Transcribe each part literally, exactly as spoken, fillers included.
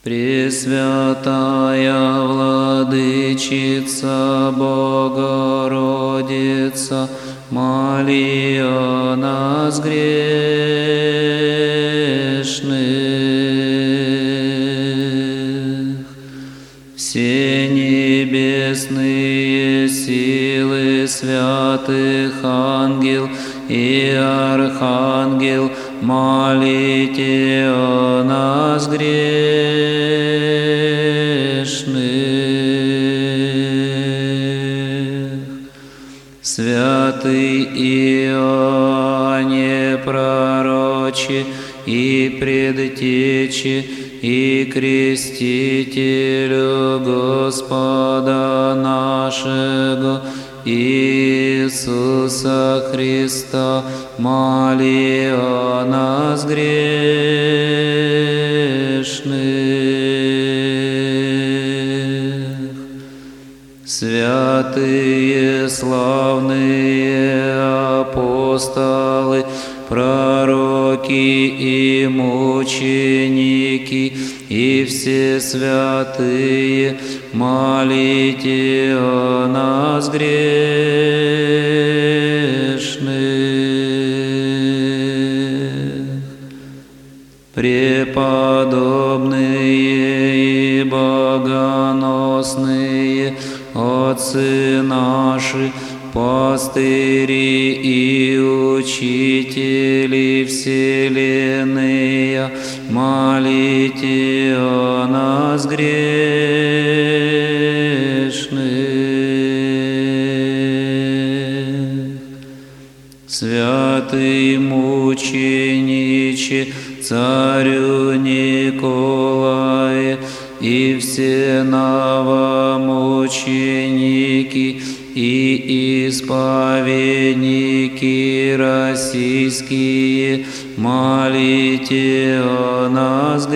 Пресвятая Владычица Богородица, моли о нас грешных. Все небесные силы, святых ангел и архангел, молите о нас грешных. Святый Иоанне пророче и предтече и крестителю Господа нашего Иисуса Христа, моли о нас грешных. Святые славные апостолы, пророки и мученики, и все святые, молите о нас грешных. Преподобные и богоносные отцы наши, пастыри и учители вселенная, молите о нас грешных. Святый мучениче, царю Николае, и все новомученики и исповедники российские, молите о нас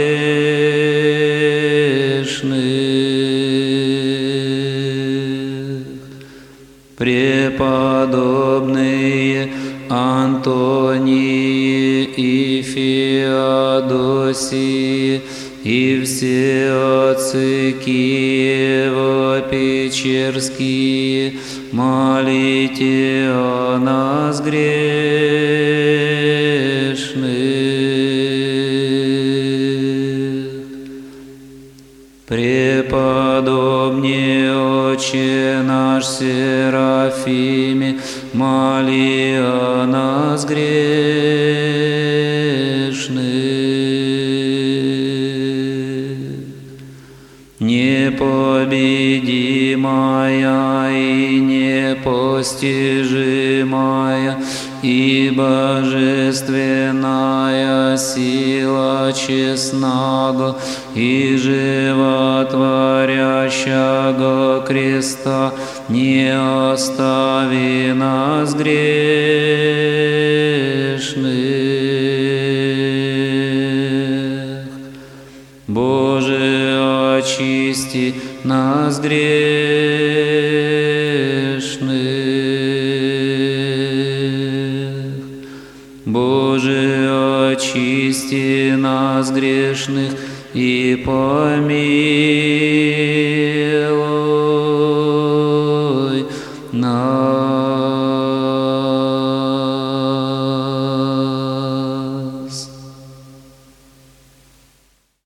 грешных. Преподобные Антонии и Феодосии, и все отцы Киево-Печерские, молите о нас грешных. Преподобнее Отче наш Серафиме, моли о нас грешных. Непобедимая и непостижимая и божественная сила честного и животворящего креста, не остави нас грешных. Боже, очисти нас грешных. Боже, очисти нас грешных и помилуй.